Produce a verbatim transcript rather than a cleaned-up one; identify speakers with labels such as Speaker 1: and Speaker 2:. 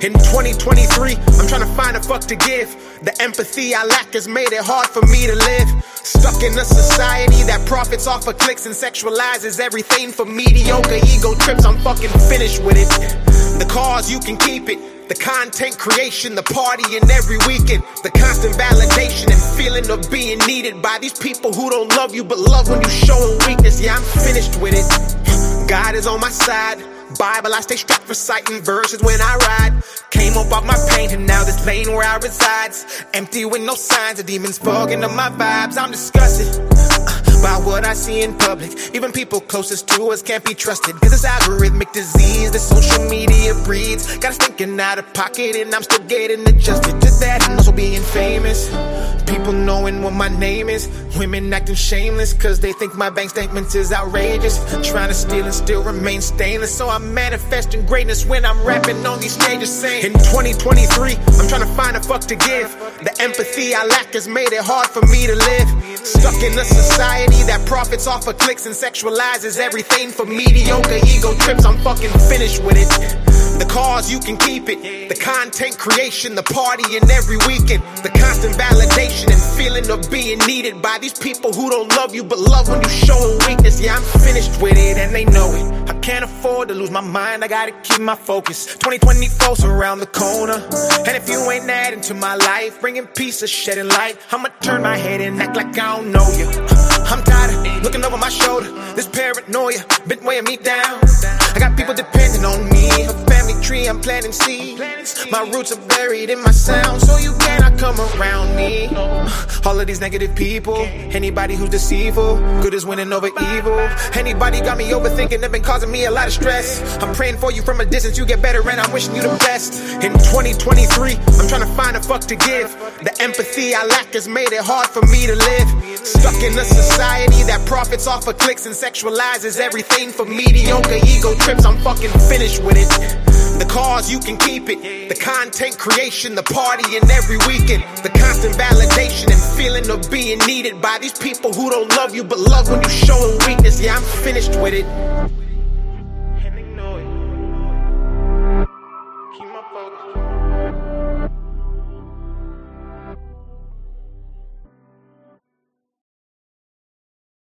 Speaker 1: In twenty twenty-three, I'm trying to find a fuck to give. The empathy I lack has made it hard for me to live. Stuck in a society that profits off of clicks and sexualizes everything for mediocre ego trips. I'm fucking finished with it. The cause, you can keep it. The content creation, the party and every weekend. The constant validation and feeling of being needed by these people who don't love you but love when you showing weakness. Yeah, I'm finished with it. God is on my side. Bible, I stay strapped reciting verses when I ride. Came up off my pain and now this lane where I resides empty with no signs of demons fogging up my vibes. I'm disgusted uh, by what I see in public. Even people closest to us can't be trusted. Cause this algorithmic disease that social media breeds got us thinking out of pocket, and I'm still getting adjusted to that. And also being famous, people knowing what my name is, women acting shameless cause they think my bank statements is outrageous, trying to steal and still remain stainless. So I'm manifesting greatness when I'm rapping on these stages saying, in twenty twenty-three, I'm trying to find a fuck to give. The empathy I lack has made it hard for me to live. Stuck in a society that profits off of clicks and sexualizes everything for mediocre ego trips. I'm fucking finished with it. The cause, you can keep it. The content creation, the party and every weekend. The constant validation and feeling of being needed by these people who don't love you but love when you showing weakness. Yeah, I'm finished with it and they know it. I can't afford to lose my mind, I gotta keep my focus. twenty twenty-four's around the corner, and if you ain't adding to my life, bringing peace or shedding light, I'ma turn my head and act like I don't know you. I'm tired of looking over my shoulder. This paranoia been weighing me down. I got people depending on me. A family tree, I'm planting seeds. My roots are buried in my sound, so you cannot come around me. All of these negative people, anybody who's deceitful, good is winning over evil. Anybody got me overthinking, they've been causing me a lot of stress. I'm praying for you from a distance, you get better and I'm wishing you the best. In twenty twenty-three, I'm trying to find a fuck to give. The empathy I lack has made it hard for me to live. Stuck in a society that profits off of clicks and sexualizes everything for mediocre ego trips. I'm fucking finished with it. The cause, you can keep it. The content creation, the party and every weekend. The constant validation and feeling of being needed by these people who don't love you but love when you showing weakness. Yeah, I'm finished with it.